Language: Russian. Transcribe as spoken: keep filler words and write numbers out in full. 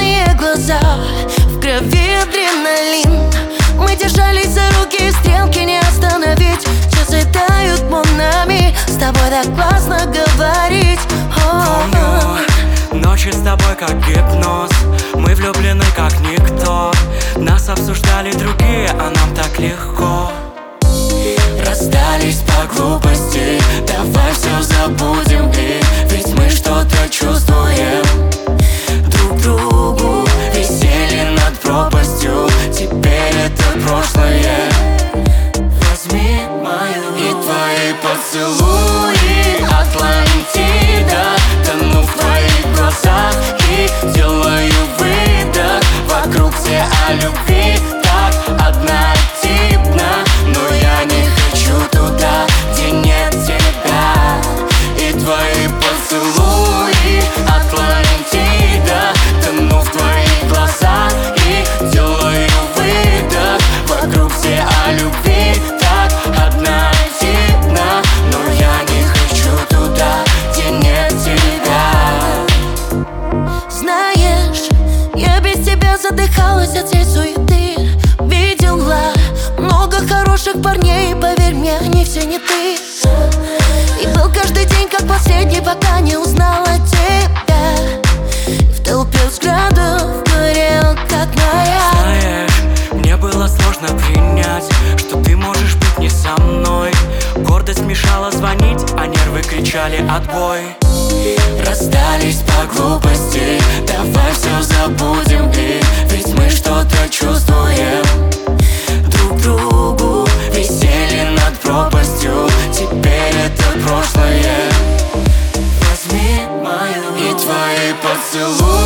Черные глаза, в крови адреналин. Мы держались за руки, стрелки не остановить. Часы тают монами, с тобой так классно говорить. Помню ночи с тобой как гипноз. Мы влюблены как никто. Нас обсуждали другие, а нам так легко. Расстались по глупости, давай все забудем, и ведь мы что-то чувствуем друг другу. Висели над пропастью, теперь это прошлое. Возьми мою и твои поцелуи, Атлантида. Тону в твоих глазах и делаю выдох. Вокруг все о любви так однотипно, но я не хочу туда, где нет тебя. И твои поцелуи, Атлантида. Тону в твоих глазах и делаю выдох. Вокруг все о любви так однотипно, но я не хочу туда, где нет тебя. Знаешь, я без тебя задыхалась от всей суеты. Видела много хороших парней, поверь мне, они все не ты. И был каждый день как последний, пока не узнала тебя. И в толпе взглядов горел как моя. Знаешь, мне было сложно принять, что ты можешь быть не со мной. Гордость мешала звонить, а нервы кричали отбой. Расстались по глупости, давай все забудем, и ведь мы что-то чувствуем друг другу. Висели над пропастью, теперь это прошлое. Возьми мою и твои поцелуи,